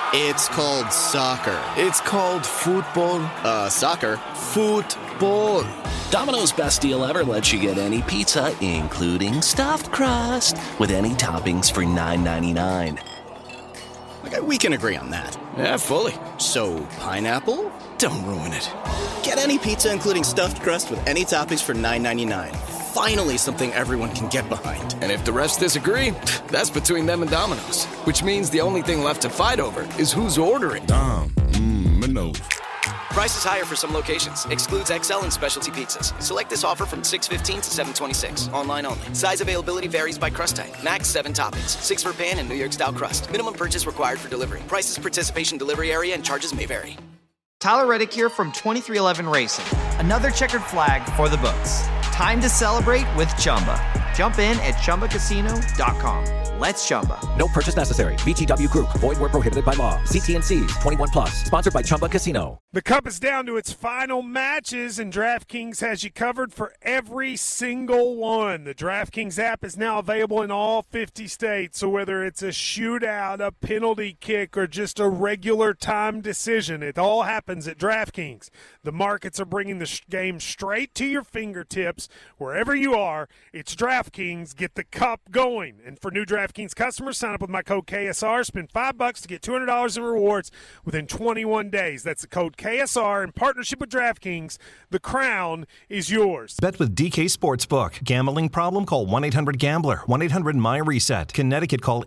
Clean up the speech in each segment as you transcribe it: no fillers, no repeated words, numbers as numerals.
It's called soccer. It's called football. Soccer. Football. Domino's Best Deal Ever lets you get any pizza, including stuffed crust, with any toppings for $9.99. Okay, we can agree on that. Yeah, fully. So, pineapple? Don't ruin it. Get any pizza, including stuffed crust, with any toppings for $9.99. Finally, something everyone can get behind. And if the rest disagree, that's between them and Domino's. Which means the only thing left to fight over is who's ordering. Domino's. Prices higher for some locations. Excludes XL and specialty pizzas. Select this offer from $6.15 to $7.26. Online only. Size availability varies by crust type. Max 7 toppings. 6 for pan and New York style crust. Minimum purchase required for delivery. Prices, participation, delivery area, and charges may vary. Tyler Reddick here from 2311 Racing. Another checkered flag for the books. Time to celebrate with Chumba. Jump in at ChumbaCasino.com. Let's Chumba. No purchase necessary. VGW Group. Void where prohibited by law. See T&Cs. 21 plus. Sponsored by Chumba Casino. The Cup is down to its final matches, and DraftKings has you covered for every single one. The DraftKings app is now available in all 50 states, so whether it's a shootout, a penalty kick, or just a regular time decision, it all happens at DraftKings. The markets are bringing the game straight to your fingertips. Wherever you are, it's DraftKings. Get the Cup going. And for new DraftKings customers, sign up with my code KSR. Spend $5 to get $200 in rewards within 21 days. That's the code KSR in partnership with DraftKings. The crown is yours. Bet with DK Sportsbook. Gambling problem? Call 1-800-GAMBLER. 1-800-MY-RESET. Connecticut, call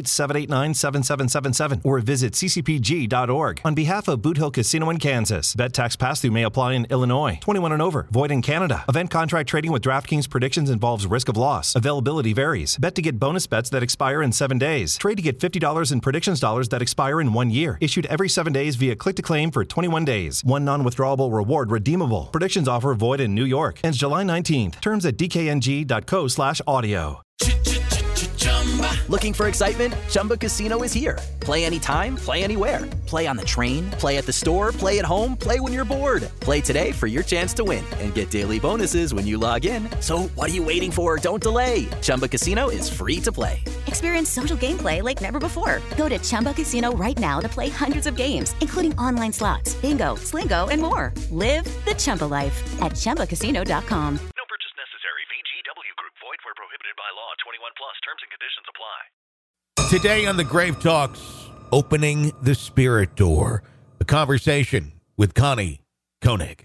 888-789-7777 or visit ccpg.org. On behalf of Boot Hill Casino in Kansas, bet tax pass-through may apply in Illinois. 21 and over. Void in Canada. Event contract trading with DraftKings predictions involves risk of loss. Availability varies. Bet to get bonus bets that expire in 7 days. Trade to get $50 in predictions dollars that expire in 1 year. Issued every 7 days via click-to-claim for 21 days. One non-withdrawable reward redeemable. Predictions offer void in New York. Ends July 19th. Terms at dkng.co/audio. Looking for excitement? Chumba Casino is here. Play anytime, play anywhere. Play on the train, play at the store, play at home, play when you're bored. Play today for your chance to win and get daily bonuses when you log in. So what are you waiting for? Don't delay. Chumba Casino is free to play. Experience social gameplay like never before. Go to Chumba Casino right now to play hundreds of games, including online slots, bingo, Slingo, and more. Live the Chumba life at ChumbaCasino.com. No purchase necessary. VGW Group. Void where prohibited by law. 21 plus. Terms and conditions apply. Today on the Grave Talks, opening the spirit door. A conversation with Connie Koenig.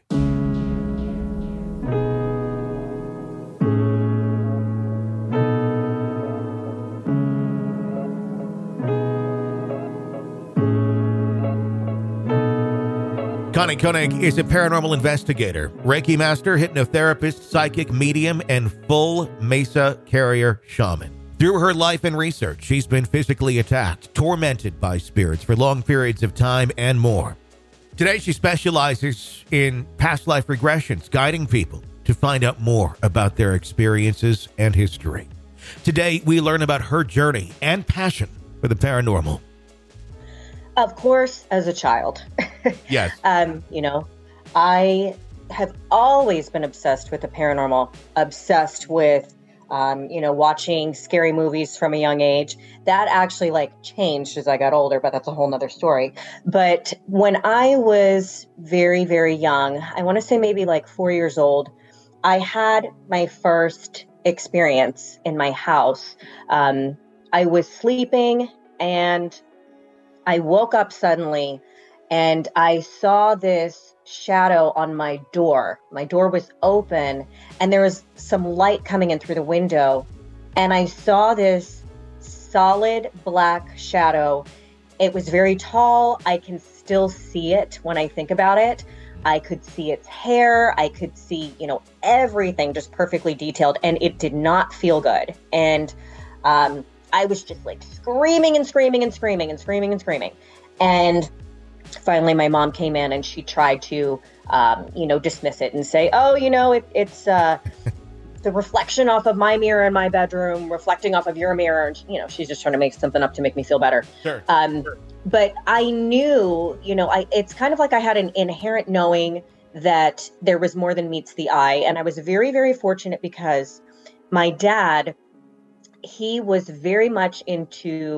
Connie Koenig is a paranormal investigator, Reiki master, hypnotherapist, psychic medium, and full Mesa carrier shaman. Through her life and research, she's been physically attacked, tormented by spirits for long periods of time, and more. Today, she specializes in past life regressions, guiding people to find out more about their experiences and history. Today, we learn about her journey and passion for the paranormal. Of course, as a child. Yes. I have always been obsessed with the paranormal, obsessed with watching scary movies from a young age. That actually changed as I got older, but that's a whole nother story. But when I was very, very young, I want to say maybe 4 years old, I had my first experience in my house. I was sleeping and I woke up suddenly and I saw this shadow on my door. My door was open and there was some light coming in through the window. And I saw this solid black shadow. It was very tall. I can still see it when I think about it. I could see its hair. I could see, everything just perfectly detailed. And it did not feel good. And I was just screaming and screaming and screaming and screaming and screaming. And finally, my mom came in and she tried to, dismiss it and say, oh, it's the reflection off of my mirror in my bedroom, reflecting off of your mirror. And, she's just trying to make something up to make me feel better. Sure. But I knew, it's kind of like I had an inherent knowing that there was more than meets the eye. And I was very, very fortunate because my dad, he was very much into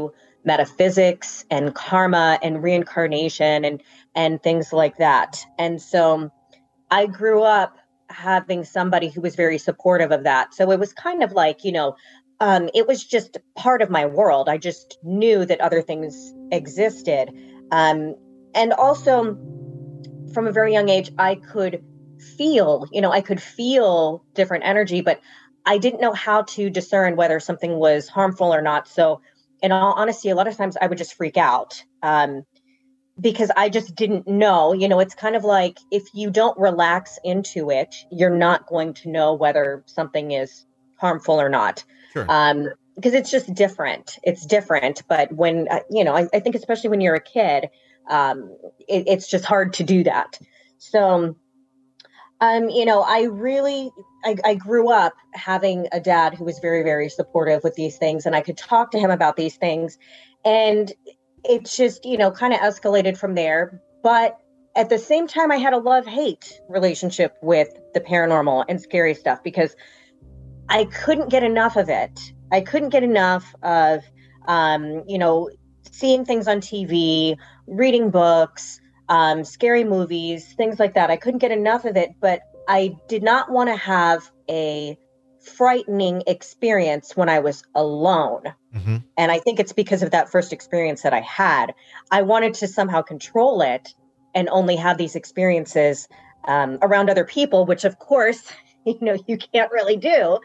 metaphysics and karma and reincarnation and things like that. And so I grew up having somebody who was very supportive of that. So it was kind of like, it was just part of my world. I just knew that other things existed. And also from a very young age, I could feel different energy, but I didn't know how to discern whether something was harmful or not. So in all honesty, a lot of times I would just freak out because I just didn't know. It's kind of like if you don't relax into it, you're not going to know whether something is harmful or not. Sure. Because it's just different. It's different. But when, I think especially when you're a kid, it's just hard to do that. So, I grew up having a dad who was very, very supportive with these things, and I could talk to him about these things. And it's just, kind of escalated from there. But at the same time, I had a love-hate relationship with the paranormal and scary stuff because I couldn't get enough of it. I couldn't get enough of, seeing things on TV, reading books, scary movies, things like that. I couldn't get enough of it, but I did not want to have a frightening experience when I was alone. Mm-hmm. And I think it's because of that first experience that I had. I wanted to somehow control it and only have these experiences around other people, which of course, you can't really do.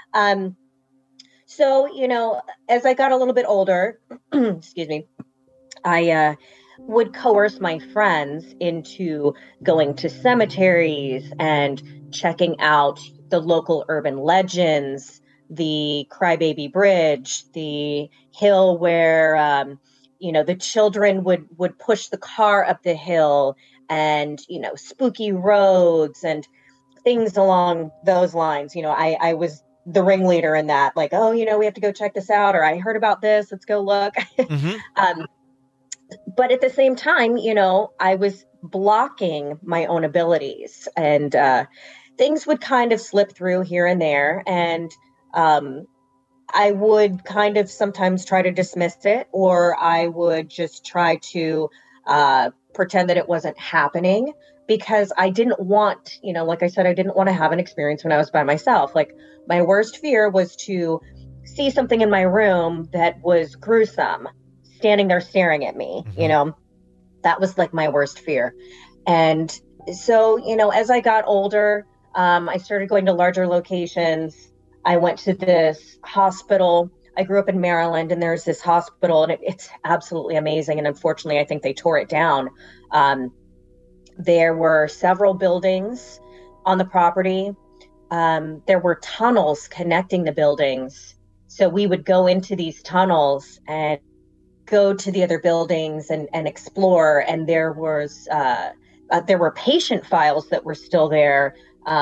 So, as I got a little bit older, excuse me, I would coerce my friends into going to cemeteries and checking out the local urban legends, the Crybaby Bridge, the hill where, the children would push the car up the hill, and, spooky roads and things along those lines. I was the ringleader in that, like, oh, we have to go check this out, or I heard about this, let's go look. Mm-hmm. But at the same time, I was blocking my own abilities, and things would kind of slip through here and there. And I would kind of sometimes try to dismiss it, or I would just try to pretend that it wasn't happening, because I didn't want, like I said, I didn't want to have an experience when I was by myself. Like, my worst fear was to see something in my room that was gruesome, standing there staring at me. Mm-hmm. That was like my worst fear. And so, as I got older, I started going to larger locations. I went to this hospital. I grew up in Maryland, and there's this hospital, and it's absolutely amazing. And unfortunately, I think they tore it down. There were several buildings on the property. There were tunnels connecting the buildings. So we would go into these tunnels and go to the other buildings and explore. And there were patient files that were still there.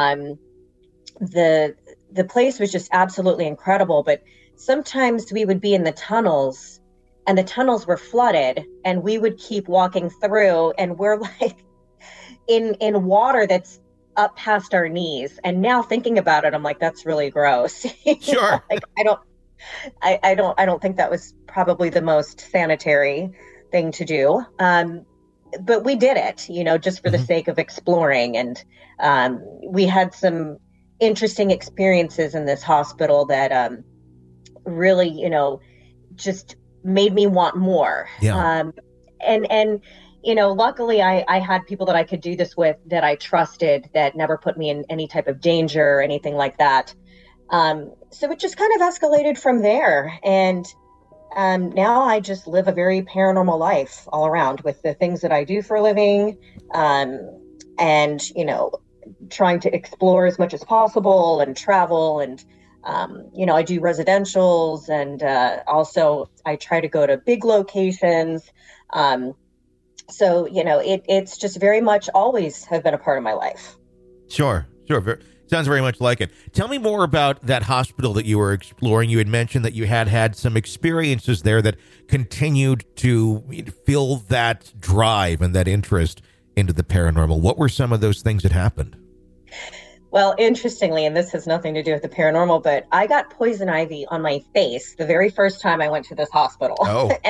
The place was just absolutely incredible. But sometimes we would be in the tunnels, and the tunnels were flooded, and we would keep walking through, and we're like in water that's up past our knees. And now thinking about it, I'm like, that's really gross. Sure. Like, I don't think that was probably the most sanitary thing to do. But we did it, just for the sake of exploring. And we had some interesting experiences in this hospital that really, just made me want more. Yeah. And luckily I had people that I could do this with that I trusted, that never put me in any type of danger or anything like that. So it just kind of escalated from there. And now I just live a very paranormal life all around with the things that I do for a living, and, trying to explore as much as possible and travel. And, I do residentials, and also I try to go to big locations. So, it's just very much always have been a part of my life. Sure. Sounds very much like it. Tell me more about that hospital that you were exploring. You had mentioned that you had some experiences there that continued to fill that drive and that interest into the paranormal. What were some of those things that happened? Well, interestingly, and this has nothing to do with the paranormal, but I got poison ivy on my face the very first time I went to this hospital. Oh. And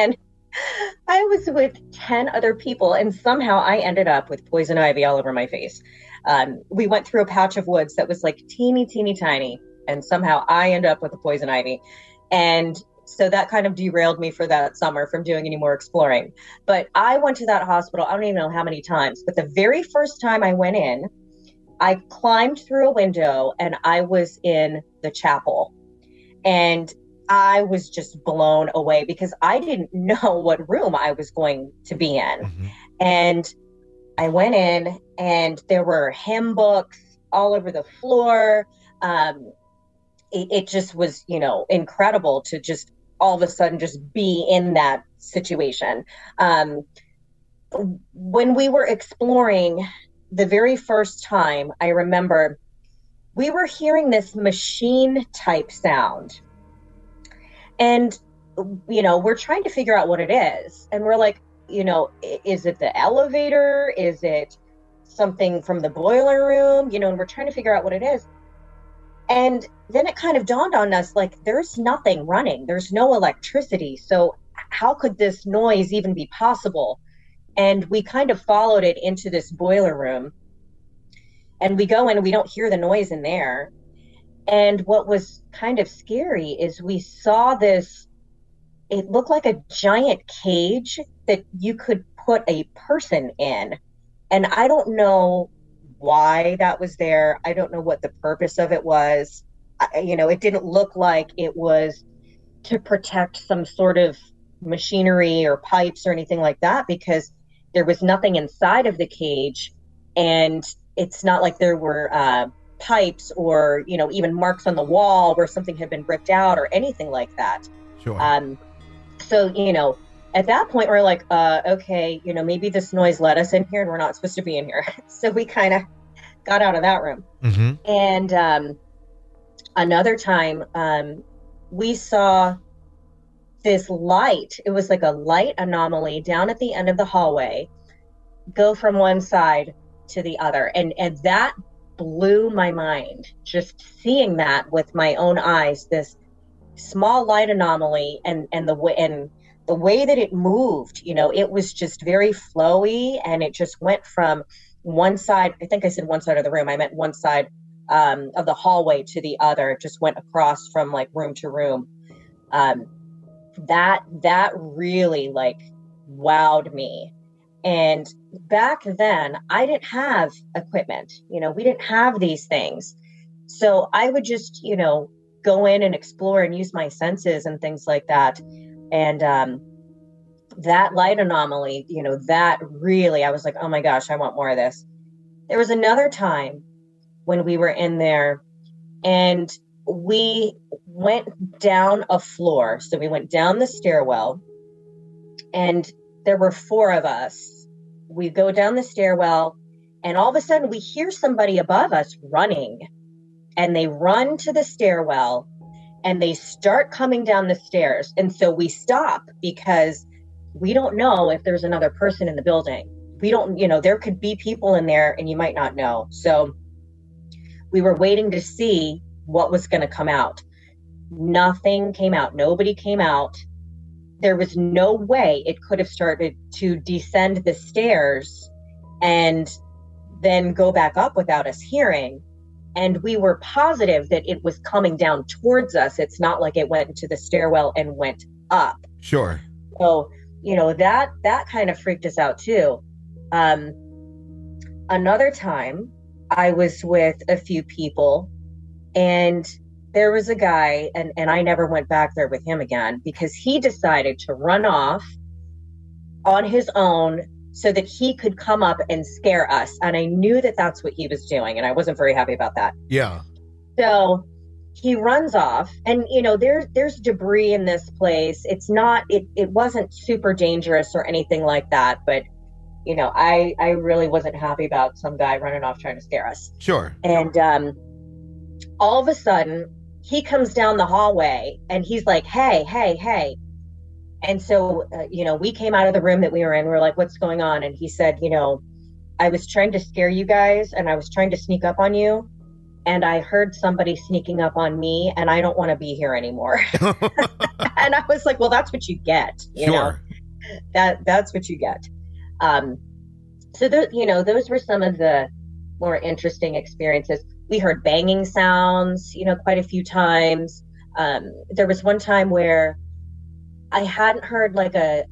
I was with 10 other people, and somehow I ended up with poison ivy all over my face. We went through a patch of woods that was like teeny, teeny, tiny, and somehow I ended up with the poison ivy. And so that kind of derailed me for that summer from doing any more exploring. But I went to that hospital, I don't even know how many times, but the very first time I went in, I climbed through a window and I was in the chapel. And I was just blown away because I didn't know what room I was going to be in. Mm-hmm. And I went in and there were hymn books all over the floor. It just was, incredible to just all of a sudden just be in that situation. When we were exploring the very first time, I remember we were hearing this machine type sound. And, we're trying to figure out what it is. And we're like, is it the elevator? Is it something from the boiler room? And we're trying to figure out what it is. And then it kind of dawned on us, like, there's nothing running. There's no electricity. So how could this noise even be possible? And we kind of followed it into this boiler room. And we go in and we don't hear the noise in there. And what was kind of scary is we saw this, it looked like a giant cage that you could put a person in. And I don't know why that was there. I don't know what the purpose of it was. It didn't look like it was to protect some sort of machinery or pipes or anything like that, because there was nothing inside of the cage. And it's not like there were pipes or, even marks on the wall where something had been ripped out or anything like that. Sure. So, at that point, we're like, okay, maybe this noise led us in here and we're not supposed to be in here. So we kind of got out of that room. Mm-hmm. And another time, we saw this light. It was like a light anomaly down at the end of the hallway, go from one side to the other. And that blew my mind, just seeing that with my own eyes, this small light anomaly and the way that it moved, it was just very flowy, and it just went from one side. I think I said one side of the room. I meant one side of the hallway to the other. It just went across from like room to room. That really wowed me. And back then I didn't have equipment, we didn't have these things. So I would just, go in and explore and use my senses and things like that. And that light anomaly, that really, I was like, oh my gosh, I want more of this. There was another time when we were in there and we went down a floor. So we went down the stairwell and there were 4 of us. We go down the stairwell and all of a sudden we hear somebody above us running, and they run to the stairwell and they start coming down the stairs. And so we stop because we don't know if there's another person in the building. We don't, there could be people in there and you might not know. So we were waiting to see what was going to come out. Nothing came out. Nobody came out. There was no way it could have started to descend the stairs and then go back up without us hearing. And we were positive that it was coming down towards us. It's not like it went into the stairwell and went up. Sure. So, that kind of freaked us out too. Another time I was with a few people and there was a guy, and I never went back there with him again because he decided to run off on his own so that he could come up and scare us. And I knew that that's what he was doing, and I wasn't very happy about that. Yeah. So he runs off, and, there's debris in this place. It's not, it wasn't super dangerous or anything like that, but, I really wasn't happy about some guy running off trying to scare us. Sure. And all of a sudden, he comes down the hallway and he's like, hey. And so, we came out of the room that we were in. We're like, what's going on? And he said, I was trying to scare you guys and I was trying to sneak up on you. And I heard somebody sneaking up on me and I don't want to be here anymore. And I was like, well, that's what you get. You know? that's what you get. So those were some of the more interesting experiences. We heard banging sounds, quite a few times. There was one time where I hadn't heard like a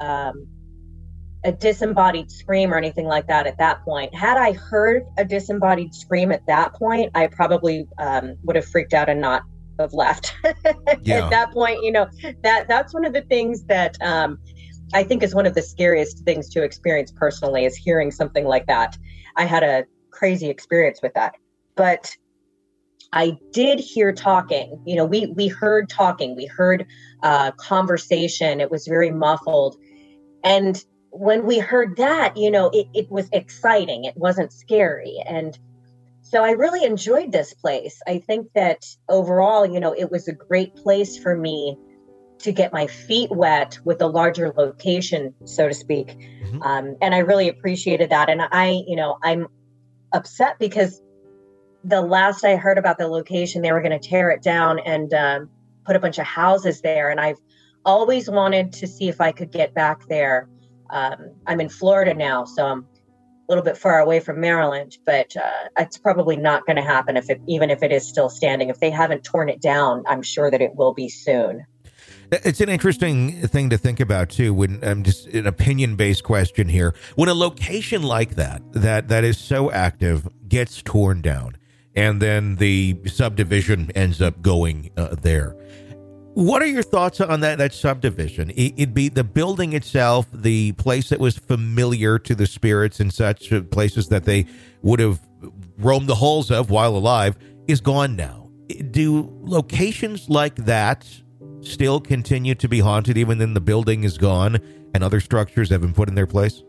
disembodied scream or anything like that at that point. Had I heard a disembodied scream at that point, I probably would have freaked out and not have left. Yeah. At that point, that's one of the things that I think is one of the scariest things to experience personally, is hearing something like that. I had a crazy experience with that, but I did hear talking. We heard talking. We heard conversation. It was very muffled. And when we heard that, it was exciting. It wasn't scary. And so I really enjoyed this place. I think that overall, it was a great place for me to get my feet wet with a larger location, so to speak. Mm-hmm. And I really appreciated that. And I'm upset because the last I heard about the location, they were going to tear it down and put a bunch of houses there. And I've always wanted to see if I could get back there. I'm in Florida now, so I'm a little bit far away from Maryland, but it's probably not going to happen even if it is still standing. If they haven't torn it down, I'm sure that it will be soon. It's an interesting thing to think about, too, when just an opinion-based question here. When a location like that is so active gets torn down, and then the subdivision ends up going there. What are your thoughts on that subdivision? It'd be the building itself, the place that was familiar to the spirits and such, places that they would have roamed the halls of while alive, is gone now. Do locations like that still continue to be haunted even then the building is gone and other structures have been put in their place?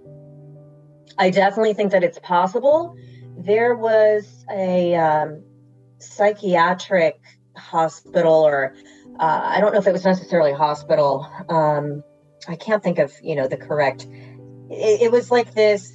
I definitely think that it's possible. There was a psychiatric hospital, or I don't know if it was necessarily a hospital. I can't think of, the correct. It was like this.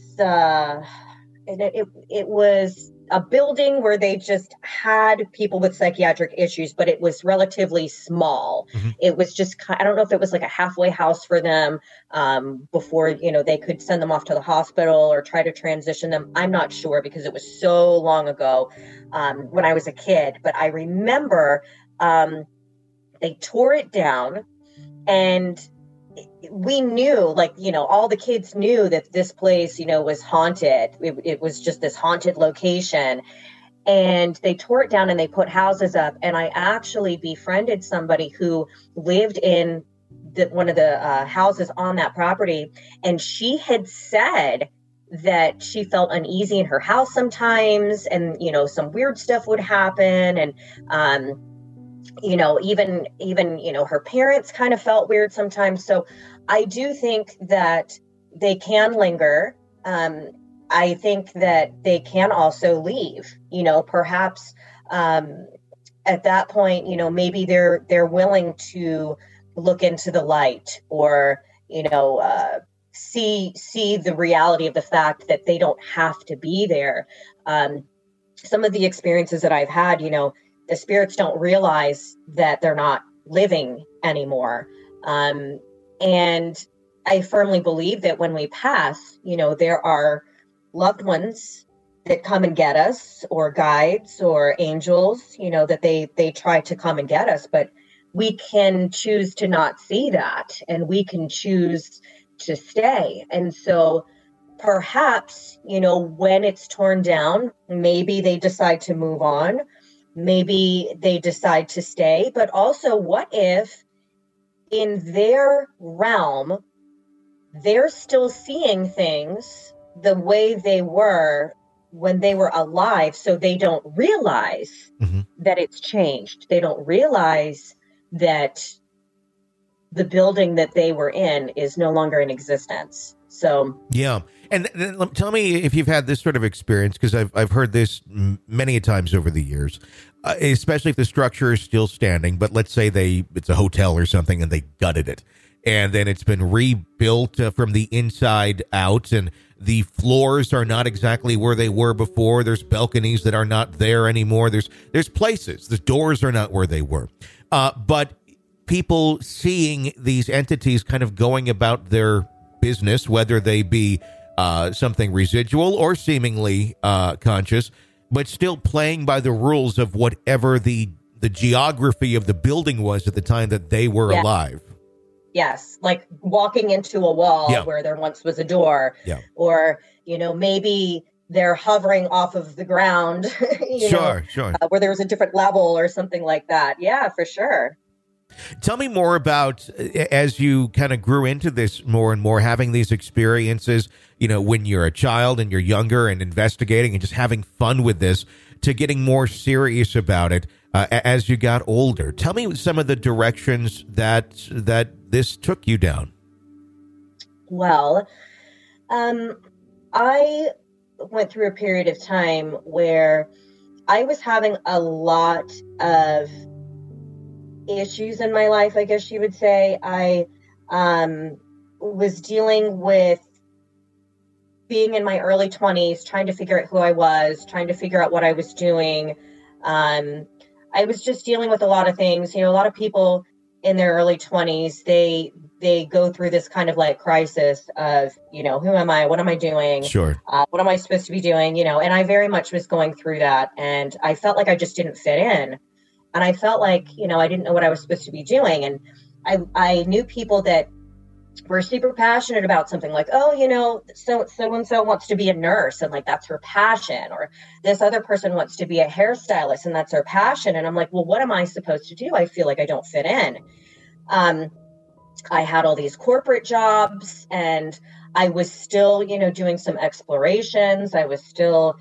It was a building where they just had people with psychiatric issues, but it was relatively small. Mm-hmm. It was just, I don't know if it was like a halfway house for them before, they could send them off to the hospital or try to transition them. I'm not sure because it was so long ago when I was a kid, but I remember they tore it down, and we knew, all the kids knew that this place, was haunted. It was just this haunted location, and they tore it down and they put houses up. And I actually befriended somebody who lived in one of the houses on that property. And she had said that she felt uneasy in her house sometimes, and, some weird stuff would happen. And, even her parents kind of felt weird sometimes. So I do think that they can linger. I think that they can also leave, perhaps at that point, maybe they're willing to look into the light, or, see the reality of the fact that they don't have to be there. Some of the experiences that I've had, the spirits don't realize that they're not living anymore. And I firmly believe that when we pass, there are loved ones that come and get us, or guides or angels, that they try to come and get us, but we can choose to not see that, and we can choose to stay. And so perhaps, when it's torn down, maybe they decide to move on. Maybe they decide to stay. But also, what if in their realm, they're still seeing things the way they were when they were alive, so they don't realize that it's changed. They don't realize that the building that they were in is no longer in existence. So yeah. And tell me if you've had this sort of experience, because I've heard this many times over the years, especially if the structure is still standing. But let's say it's a hotel or something and they gutted it, and then it's been rebuilt from the inside out, and the floors are not exactly where they were before. There's balconies that are not there anymore. There's places, the doors are not where they were. But people seeing these entities kind of going about their business, whether they be something residual or seemingly conscious, but still playing by the rules of whatever the geography of the building was at the time that they were alive. Yes, like walking into a wall where there once was a door, or, maybe they're hovering off of the ground, Sure. Where there was a different level or something like that. Yeah, for sure. Tell me more about, as you kind of grew into this more and more, having these experiences, when you're a child and you're younger and investigating and just having fun with this, to getting more serious about it as you got older. Tell me some of the directions that this took you down. Well, I went through a period of time where I was having a lot of issues in my life, I guess you would say. I was dealing with being in my early 20s, trying to figure out who I was, trying to figure out what I was doing. I was just dealing with a lot of things. A lot of people in their early 20s, they go through this kind of like crisis of, who am I? What am I doing? Sure. What am I supposed to be doing? And I very much was going through that. And I felt like I just didn't fit in. And I felt like, I didn't know what I was supposed to be doing. And I knew people that were super passionate about something, like, so-and-so wants to be a nurse, and like, that's her passion. Or this other person wants to be a hairstylist, and that's her passion. And I'm like, well, what am I supposed to do? I feel like I don't fit in. I had all these corporate jobs, and I was still, doing some explorations. I was still,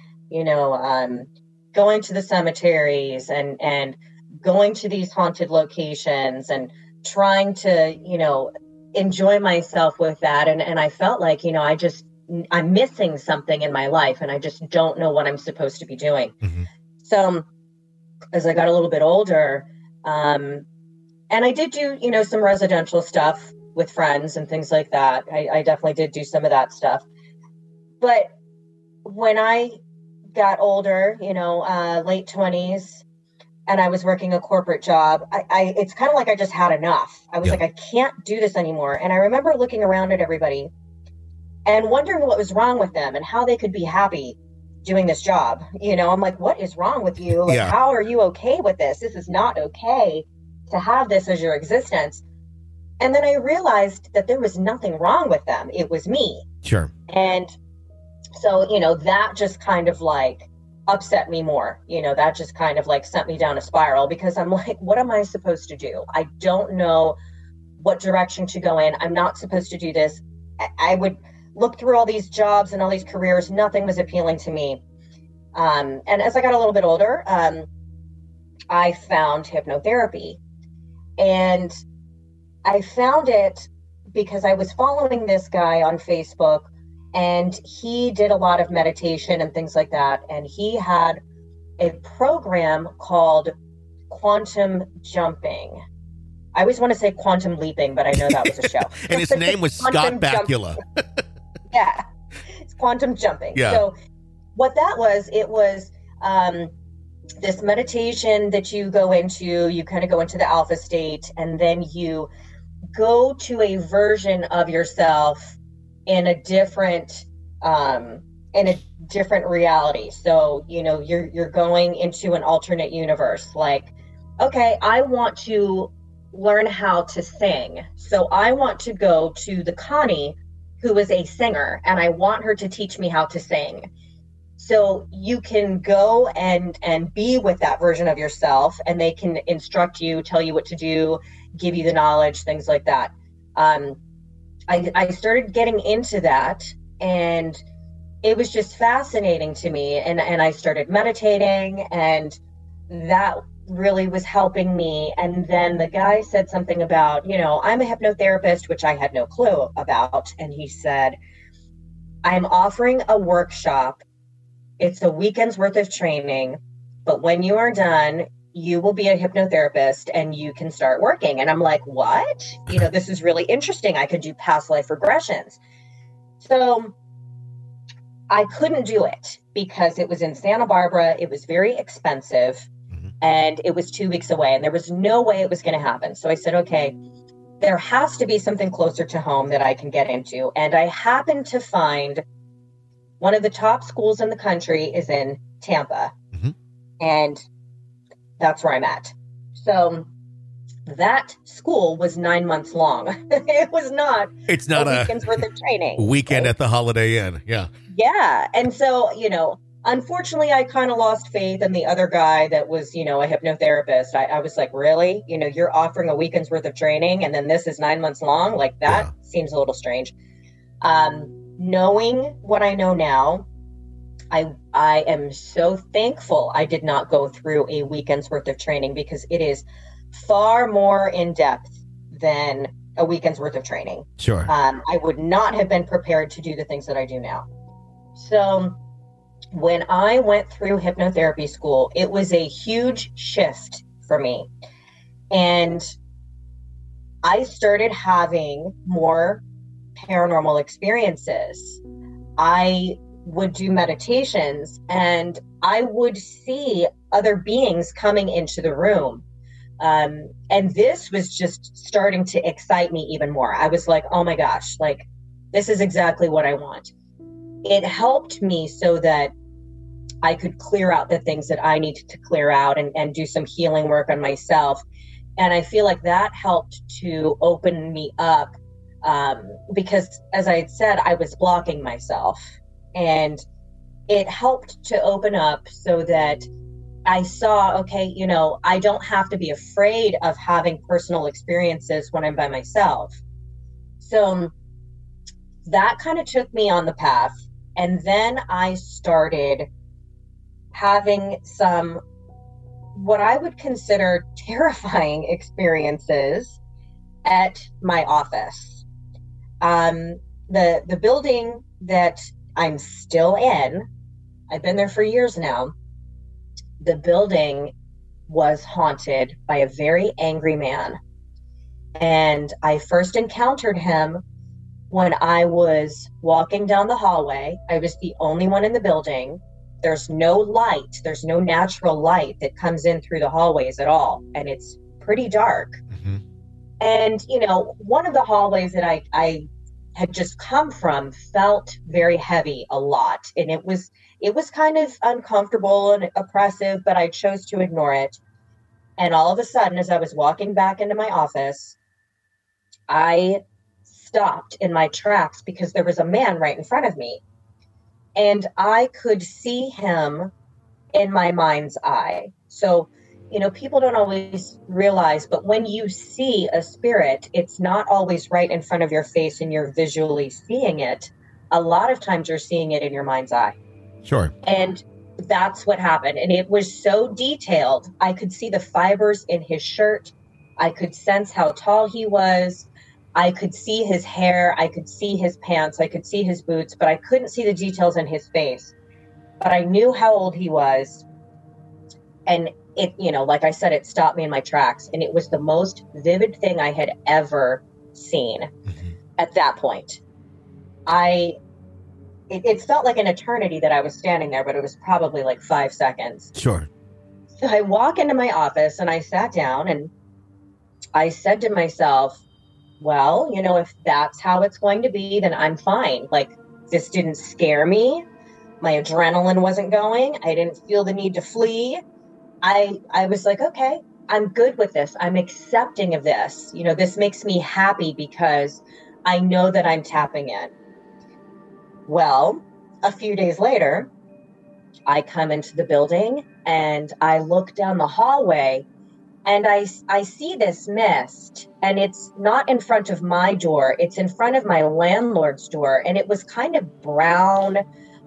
going to the cemeteries and going to these haunted locations and trying to, enjoy myself with that. And I felt like, I'm missing something in my life, and I just don't know what I'm supposed to be doing. Mm-hmm. So as I got a little bit older, and I did do, some residential stuff with friends and things like that. I definitely did do some of that stuff. But when I got older, late 20s, and I was working a corporate job, it's kind of like I just had enough. I was like, I can't do this anymore. And I remember looking around at everybody and wondering what was wrong with them and how they could be happy doing this job. I'm like, what is wrong with you? Like, how are you okay with this? This is not okay to have this as your existence. And then I realized that there was nothing wrong with them. It was me. Sure. And so, that just kind of like upset me more. That just kind of like sent me down a spiral, because I'm like, what am I supposed to do? I don't know what direction to go in. I'm not supposed to do this. I would look through all these jobs and all these careers. Nothing was appealing to me. And as I got a little bit older, I found hypnotherapy. And I found it because I was following this guy on Facebook, and he did a lot of meditation and things like that. And he had a program called Quantum Jumping. I always want to say Quantum Leaping, but I know that was a show. And his name was Scott Bakula. Yeah, it's Quantum Jumping. Yeah. So what that was, it was this meditation that you go into. You kind of go into the alpha state, and then you go to a version of yourself in a different reality. So, you're going into an alternate universe. Like, okay, I want to learn how to sing. So I want to go to the Connie, who is a singer, and I want her to teach me how to sing. So you can go and be with that version of yourself, and they can instruct you, tell you what to do, give you the knowledge, things like that. I started getting into that, and it was just fascinating to me. And I started meditating, and that really was helping me. And then the guy said something about, I'm a hypnotherapist, which I had no clue about. And he said, I'm offering a workshop. It's a weekend's worth of training, but when you are done, you will be a hypnotherapist and you can start working. And I'm like, what? This is really interesting. I could do past life regressions. So I couldn't do it because it was in Santa Barbara. It was very expensive, and it was 2 weeks away, and there was no way it was going to happen. So I said, okay, there has to be something closer to home that I can get into. And I happened to find one of the top schools in the country is in Tampa. Mm-hmm. And that's where I'm at. So that school was 9 months long. It was not. It's not a weekend's worth of training. Weekend at the Holiday Inn. Yeah. Yeah. And so, unfortunately, I kind of lost faith in the other guy that was, a hypnotherapist. I was like, really? You're offering a weekend's worth of training and then this is 9 months long? Like, that seems a little strange. Knowing what I know now, I am so thankful I did not go through a weekend's worth of training, because it is far more in depth than a weekend's worth of training. Sure. I would not have been prepared to do the things that I do now. So when I went through hypnotherapy school, it was a huge shift for me. And I started having more paranormal experiences. I would do meditations and I would see other beings coming into the room. And this was just starting to excite me even more. I was like, oh my gosh, like, this is exactly what I want. It helped me so that I could clear out the things that I needed to clear out and do some healing work on myself. And I feel like that helped to open me up, because as I had said, I was blocking myself, and it helped to open up so that I saw, okay, I don't have to be afraid of having personal experiences when I'm by myself. So that kind of took me on the path. And then I started having some, what I would consider terrifying experiences at my office. The building that I'm still in, I've been there for years now. The building was haunted by a very angry man. And I first encountered him when I was walking down the hallway. I was the only one in the building. There's no light. There's no natural light that comes in through the hallways at all. And it's pretty dark. Mm-hmm. And, one of the hallways that I had just come from felt very heavy a lot. And it was kind of uncomfortable and oppressive, but I chose to ignore it. And all of a sudden, as I was walking back into my office, I stopped in my tracks because there was a man right in front of me. And I could see him in my mind's eye. So, people don't always realize, but when you see a spirit, it's not always right in front of your face and you're visually seeing it. A lot of times you're seeing it in your mind's eye. Sure. And that's what happened. And it was so detailed. I could see the fibers in his shirt. I could sense how tall he was. I could see his hair. I could see his pants. I could see his boots, but I couldn't see the details in his face. But I knew how old he was. And it, like I said, it stopped me in my tracks. And it was the most vivid thing I had ever seen. Mm-hmm. At that point. It felt like an eternity that I was standing there, but it was probably like 5 seconds. Sure. So I walk into my office and I sat down and I said to myself, well, if that's how it's going to be, then I'm fine. Like, this didn't scare me. My adrenaline wasn't going. I didn't feel the need to flee. I was like, okay, I'm good with this. I'm accepting of this. This makes me happy because I know that I'm tapping in. Well, a few days later, I come into the building and I look down the hallway and I see this mist, and it's not in front of my door. It's in front of my landlord's door. And it was kind of brown.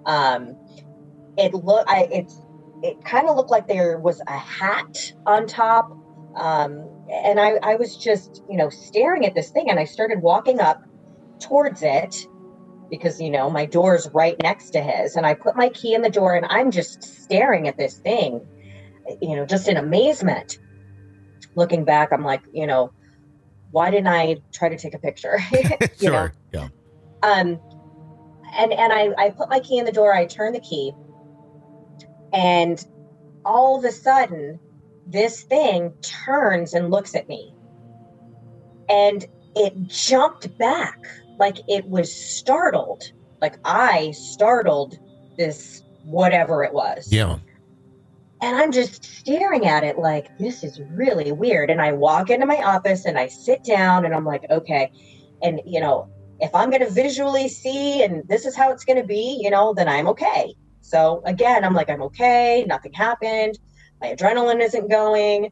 It kind of looked like there was a hat on top. And I was just, staring at this thing, and I started walking up towards it because, my door's right next to his, and I put my key in the door and I'm just staring at this thing, just in amazement. Looking back, I'm like, why didn't I try to take a picture? Sure. Yeah. And I put my key in the door, I turn the key, and all of a sudden, this thing turns and looks at me. And it jumped back like it was startled. Like I startled this whatever it was. Yeah. And I'm just staring at it like, this is really weird. And I walk into my office and I sit down and I'm like, okay. And, you know, if I'm going to visually see and this is how it's going to be, you know, then I'm okay. So again, I'm like, I'm okay. Nothing happened. My adrenaline isn't going.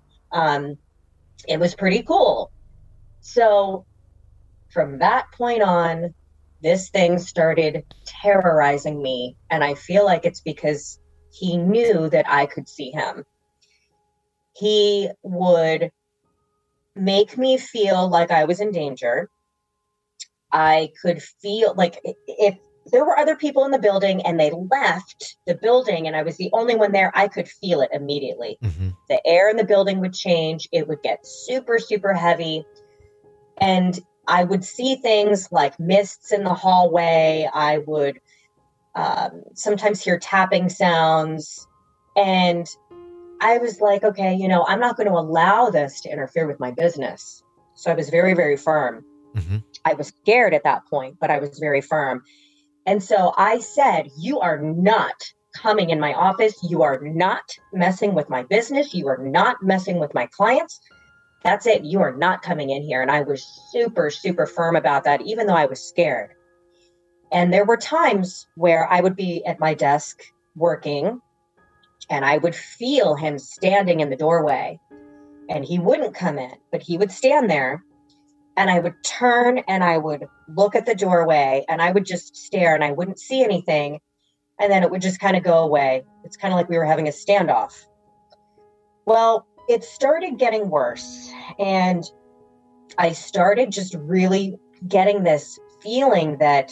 It was pretty cool. So from that point on, this thing started terrorizing me. And I feel like it's because he knew that I could see him. He would make me feel like I was in danger. I could feel like if there were other people in the building and they left the building and I was the only one there, I could feel it immediately. Mm-hmm. The air in the building would change. It would get super, super heavy. And I would see things like mists in the hallway. I would sometimes hear tapping sounds. And I was like, okay, you know, I'm not going to allow this to interfere with my business. So I was very, very firm. Mm-hmm. I was scared at that point, but I was very firm. And so I said, you are not coming in my office. You are not messing with my business. You are not messing with my clients. That's it. You are not coming in here. And I was super, super firm about that, even though I was scared. And there were times where I would be at my desk working and I would feel him standing in the doorway and he wouldn't come in, but he would stand there. And I would turn and I would look at the doorway and I would just stare and I wouldn't see anything. And then it would just kind of go away. It's kind of like we were having a standoff. Well, it started getting worse. And I started just really getting this feeling that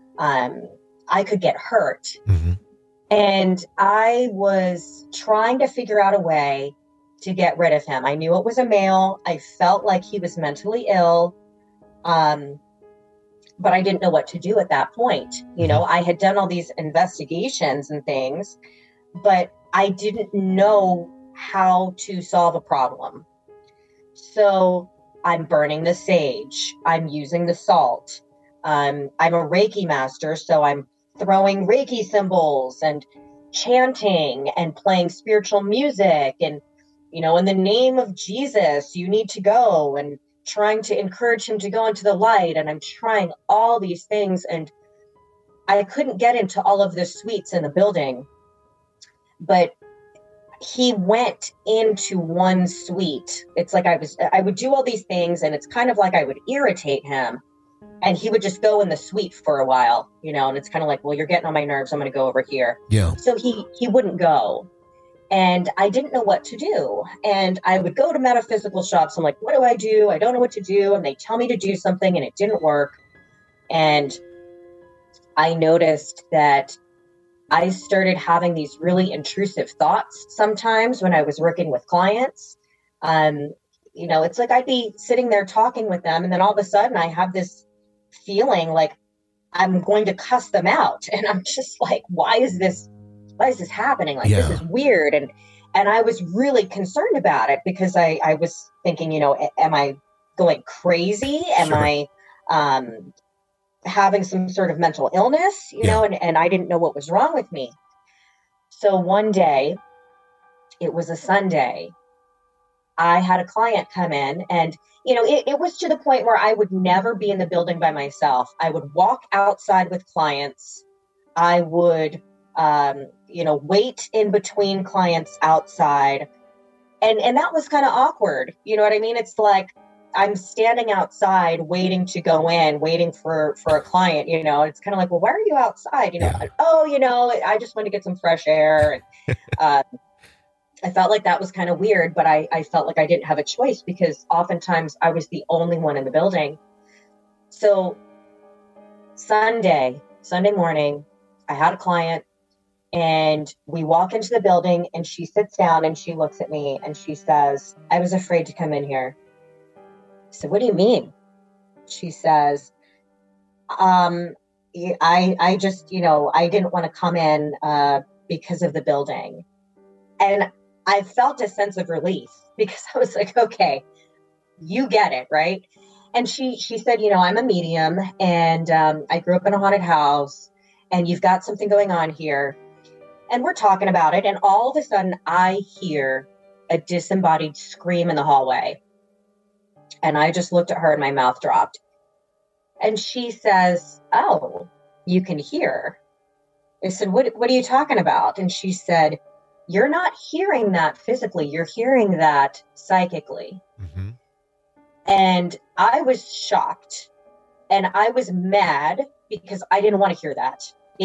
I could get hurt. Mm-hmm. And I was trying to figure out a way to get rid of him. I knew it was a male. I felt like he was mentally ill. But I didn't know what to do at that point. You know, I had done all these investigations and things, but I didn't know how to solve a problem. So I'm burning the sage. I'm using the salt. I'm a Reiki master, so I'm throwing Reiki symbols and chanting and playing spiritual music and, you know, in the name of Jesus, you need to go, and trying to encourage him to go into the light. And I'm trying all these things. And I couldn't get into all of the suites in the building, but he went into one suite. It's like I would do all these things and it's kind of like I would irritate him and he would just go in the suite for a while, you know, and it's kind of like, well, you're getting on my nerves. I'm going to go over here. Yeah. So he wouldn't go. And I didn't know what to do. And I would go to metaphysical shops. I'm like, what do? I don't know what to do. And they tell me to do something and it didn't work. And I noticed that I started having these really intrusive thoughts sometimes when I was working with clients. You know, it's like I'd be sitting there talking with them. And then all of a sudden I have this feeling like I'm going to cuss them out. And I'm just like, why is this happening? Like, this is weird. And I was really concerned about it because I was thinking, you know, am I going crazy? Am I having some sort of mental illness, you know, and I didn't know what was wrong with me. So one day, it was a Sunday, I had a client come in and, you know, it was to the point where I would never be in the building by myself. I would walk outside with clients. I would, you know, wait in between clients outside. And that was kind of awkward. You know what I mean? It's like I'm standing outside waiting to go in, waiting for a client, you know, it's kind of like, well, why are you outside? You know, like, oh, you know, I just want to get some fresh air. And, I felt like that was kind of weird, but I felt like I didn't have a choice because oftentimes I was the only one in the building. So Sunday morning, I had a client and we walk into the building and she sits down and she looks at me and she says, I was afraid to come in here. I said, what do you mean? She says, I just, you know, I didn't want to come in because of the building. And I felt a sense of relief because I was like, okay, you get it, right? And she said, you know, I'm a medium and I grew up in a haunted house and you've got something going on here. And we're talking about it. And all of a sudden I hear a disembodied scream in the hallway. And I just looked at her and my mouth dropped. And she says, oh, you can hear. I said, what are you talking about? And she said, you're not hearing that physically. You're hearing that psychically. Mm-hmm. And I was shocked and I was mad because I didn't want to hear that.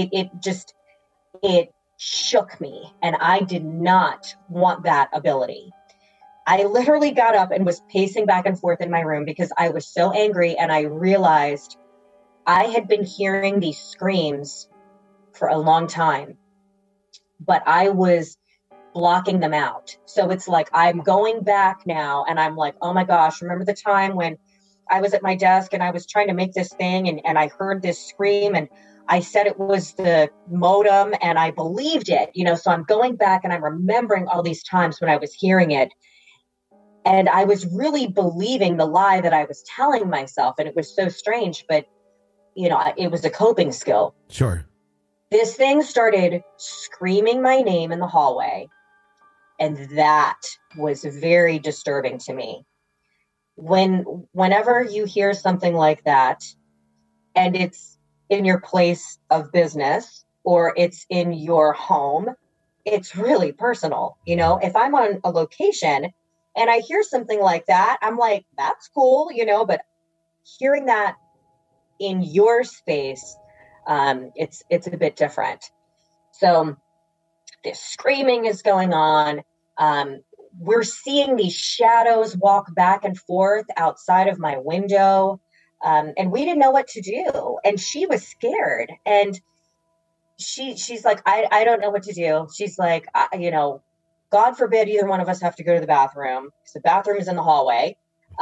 It shook me and I did not want that ability. I literally got up and was pacing back and forth in my room because I was so angry and I realized I had been hearing these screams for a long time, but I was blocking them out. So it's like, I'm going back now and I'm like, oh my gosh, remember the time when I was at my desk and I was trying to make this thing and I heard this scream and I said it was the modem and I believed it, you know, so I'm going back and I'm remembering all these times when I was hearing it. And I was really believing the lie that I was telling myself. And it was so strange, but you know, it was a coping skill. Sure. This thing started screaming my name in the hallway. And that was very disturbing to me. Whenever you hear something like that, and it's in your place of business or it's in your home, it's really personal. You know, if I'm on a location and I hear something like that, I'm like, that's cool, you know, but hearing that in your space, it's a bit different. So this screaming is going on. We're seeing these shadows walk back and forth outside of my window. And we didn't know what to do. And she was scared. And she's like, I don't know what to do. She's like, you know, God forbid either one of us have to go to the bathroom. So the bathroom is in the hallway.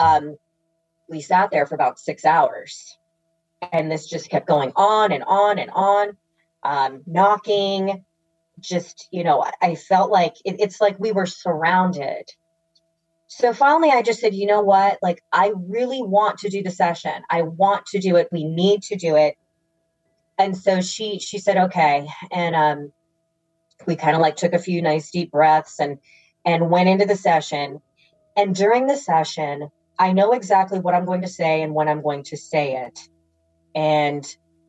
We sat there for about 6 hours. And this just kept going on and on and on, knocking. Just, you know, I felt like it's like we were surrounded. So finally, I just said, you know what? Like, I really want to do the session. I want to do it. We need to do it. And so she said, okay. And we kind of like took a few nice deep breaths and went into the session. And during the session, I know exactly what I'm going to say and when I'm going to say it. And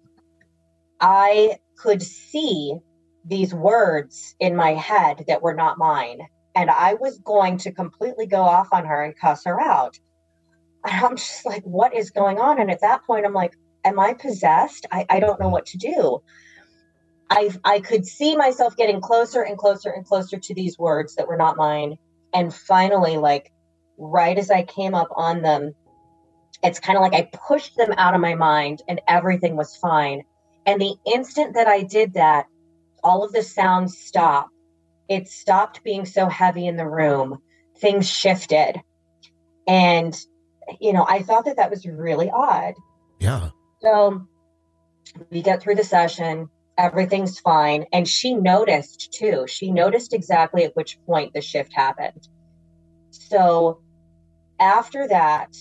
I could see these words in my head that were not mine. And I was going to completely go off on her and cuss her out. And I'm just like, what is going on? And at that point, I'm like, am I possessed? I don't know what to do. I could see myself getting closer and closer and closer to these words that were not mine. And finally, like right as I came up on them, it's kind of like I pushed them out of my mind and everything was fine. And the instant that I did that, all of the sounds stopped. It stopped being so heavy in the room. Things shifted. And, you know, I thought that was really odd. Yeah. So we get through the session. Everything's fine. And she noticed too. She noticed exactly at which point the shift happened. So after that,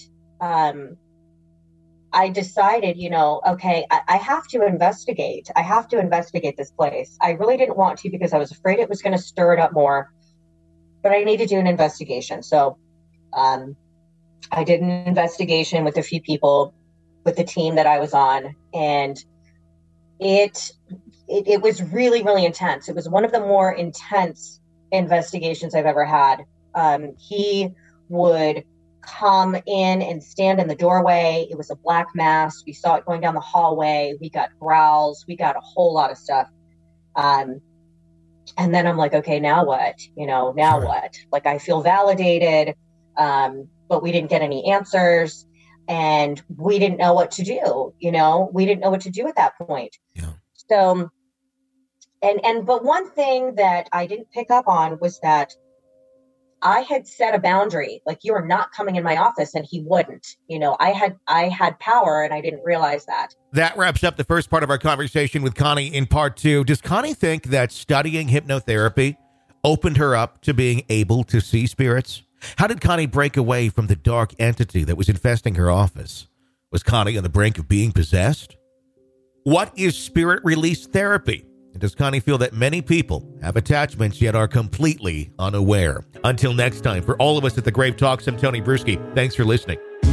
I decided, you know, okay, I have to investigate. I have to investigate this place. I really didn't want to because I was afraid it was going to stir it up more, but I need to do an investigation. So I did an investigation with a few people with the team that I was on, and it was really, really intense. It was one of the more intense investigations I've ever had. He would come in and stand in the doorway. It was a black mass. We saw it going down the hallway. We got growls. We got a whole lot of stuff. And then I'm like, okay, now what? You know, now what? Like, I feel validated, but we didn't get any answers. And we didn't know what to do. You know, we didn't know what to do at that point. Yeah. So, but one thing that I didn't pick up on was that I had set a boundary, like, you are not coming in my office, and he wouldn't. You know, I had power, and I didn't realize that. That wraps up the first part of our conversation with Connie. In part two, does Connie think that studying hypnotherapy opened her up to being able to see spirits? How did Connie break away from the dark entity that was infesting her office? Was Connie on the brink of being possessed? What is spirit release therapy? And does Connie feel that many people have attachments yet are completely unaware? Until next time, for all of us at The Grave Talks, I'm Tony Bruschi. Thanks for listening.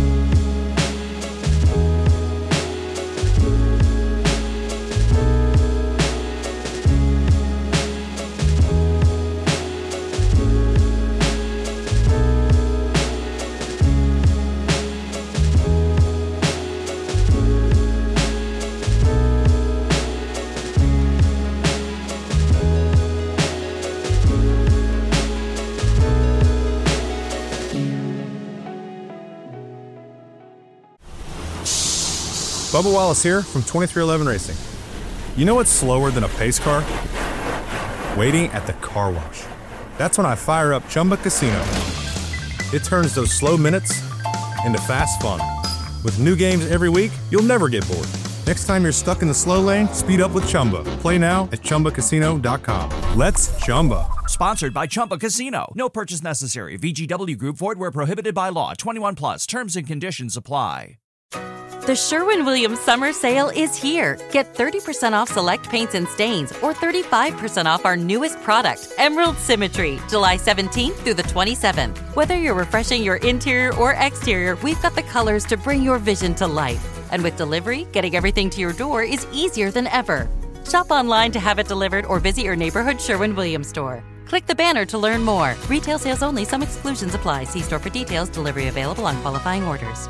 Bubba Wallace here from 2311 Racing. You know what's slower than a pace car? Waiting at the car wash. That's when I fire up Chumba Casino. It turns those slow minutes into fast fun. With new games every week, you'll never get bored. Next time you're stuck in the slow lane, speed up with Chumba. Play now at ChumbaCasino.com. Let's Chumba. Sponsored by Chumba Casino. No purchase necessary. VGW Group. Void where prohibited by law. 21 plus. Terms and conditions apply. The Sherwin-Williams Summer Sale is here. Get 30% off select paints and stains or 35% off our newest product, Emerald Symmetry, July 17th through the 27th. Whether you're refreshing your interior or exterior, we've got the colors to bring your vision to life. And with delivery, getting everything to your door is easier than ever. Shop online to have it delivered or visit your neighborhood Sherwin-Williams store. Click the banner to learn more. Retail sales only. Some exclusions apply. See store for details. Delivery available on qualifying orders.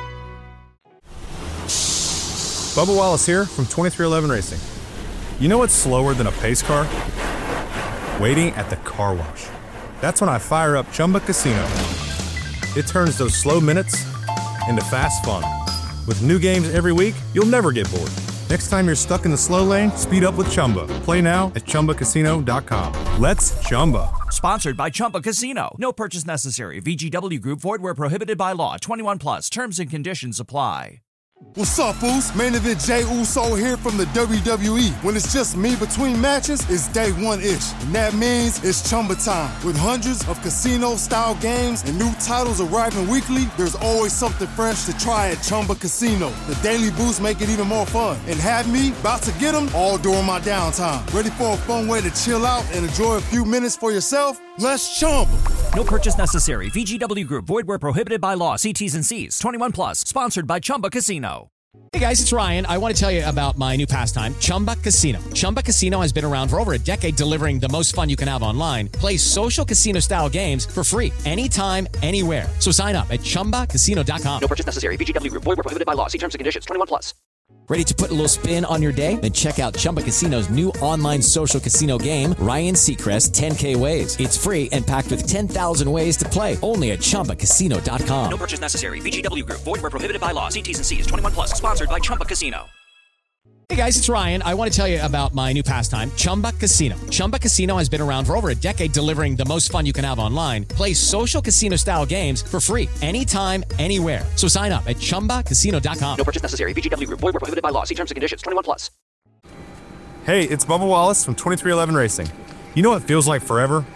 Bubba Wallace here from 2311 Racing. You know what's slower than a pace car? Waiting at the car wash. That's when I fire up Chumba Casino. It turns those slow minutes into fast fun. With new games every week, you'll never get bored. Next time you're stuck in the slow lane, speed up with Chumba. Play now at ChumbaCasino.com. Let's Chumba. Sponsored by Chumba Casino. No purchase necessary. VGW Group. Void where prohibited by law. 21 plus. Terms and conditions apply. What's up, Boost? Main event Jey Uso here from the WWE. When it's just me between matches, it's day one-ish. And that means it's Chumba time. With hundreds of casino-style games and new titles arriving weekly, there's always something fresh to try at Chumba Casino. The Daily Boost make it even more fun. And have me about to get them all during my downtime. Ready for a fun way to chill out and enjoy a few minutes for yourself? Let's Chumba. No purchase necessary. VGW Group. Void where prohibited by law. See T's and C's. 21 plus. Sponsored by Chumba Casino. Hey guys, it's Ryan. I want to tell you about my new pastime, Chumba Casino. Chumba Casino has been around for over a decade, delivering the most fun you can have online. Play social casino-style games for free anytime, anywhere. So sign up at ChumbaCasino.com. No purchase necessary. VGW Group. Void where prohibited by law. See terms and conditions. 21 plus. Ready to put a little spin on your day? Then check out Chumba Casino's new online social casino game, Ryan Seacrest 10K Ways. It's free and packed with 10,000 ways to play. Only at ChumbaCasino.com. No purchase necessary. VGW Group. Void where prohibited by law. See T's and C's. 21 plus. Sponsored by Chumba Casino. Hey guys, it's Ryan. I want to tell you about my new pastime, Chumba Casino. Chumba Casino has been around for over a decade, delivering the most fun you can have online. Play social casino-style games for free anytime, anywhere. So sign up at ChumbaCasino.com. No purchase necessary. VGW Group. Void where prohibited by law. See terms and conditions. 21 plus. Hey, it's Bubba Wallace from 2311 Racing. You know what feels like forever?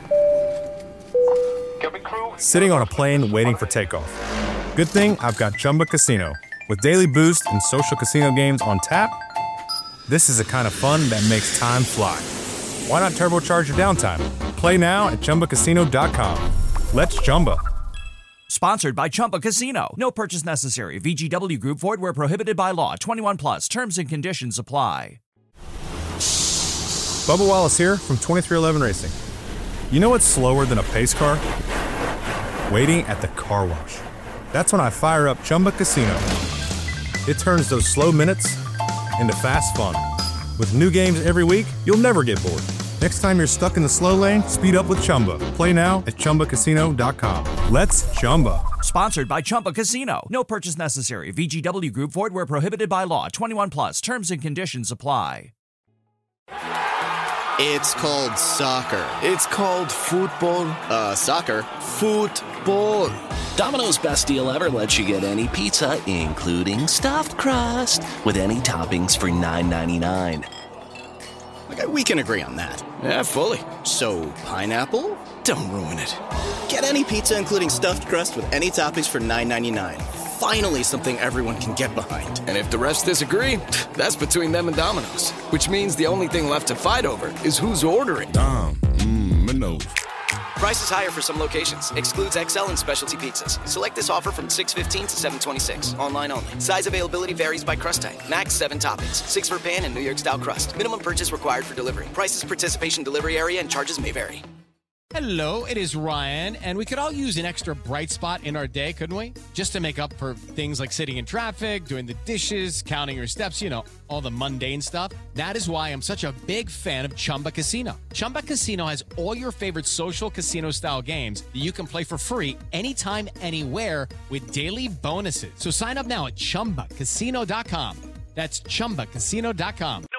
Sitting on a plane waiting for takeoff. Good thing I've got Chumba Casino. With daily boost and social casino games on tap, this is the kind of fun that makes time fly. Why not turbocharge your downtime? Play now at ChumbaCasino.com. Let's Chumba. Sponsored by Chumba Casino. No purchase necessary. VGW Group. Void where prohibited by law. 21 plus. Terms and conditions apply. Bubba Wallace here from 2311 Racing. You know what's slower than a pace car? Waiting at the car wash. That's when I fire up Chumba Casino. It turns those slow minutes into fast fun. With new games every week, you'll never get bored. Next time you're stuck in the slow lane, speed up with Chumba. Play now at ChumbaCasino.com. Let's Chumba. Sponsored by Chumba Casino. No purchase necessary. VGW Group. Void where prohibited by law. 21 plus. Terms and conditions apply. It's called soccer. It's called football. Soccer. Football. Domino's best deal ever lets you get any pizza, including stuffed crust, with any toppings for $9.99. Okay, we can agree on that. Yeah, fully. So, pineapple? Don't ruin it. Get any pizza including stuffed crust with any toppings for $9.99. Finally, something everyone can get behind. And if the refs disagree, that's between them and Domino's. Which means the only thing left to fight over is who's ordering. Domino's. Prices higher for some locations. Excludes XL and specialty pizzas. Select this offer from 6/15 to 7/26. Online only. Size availability varies by crust type. Max 7 toppings. 6 for pan and New York style crust. Minimum purchase required for delivery. Prices, participation, delivery area, and charges may vary. Hello, it is Ryan, and we could all use an extra bright spot in our day, couldn't we? Just to make up for things like sitting in traffic, doing the dishes, counting your steps, you know, all the mundane stuff. That is why I'm such a big fan of Chumba Casino. Chumba Casino has all your favorite social casino-style games that you can play for free anytime, anywhere with daily bonuses. So sign up now at ChumbaCasino.com. That's ChumbaCasino.com.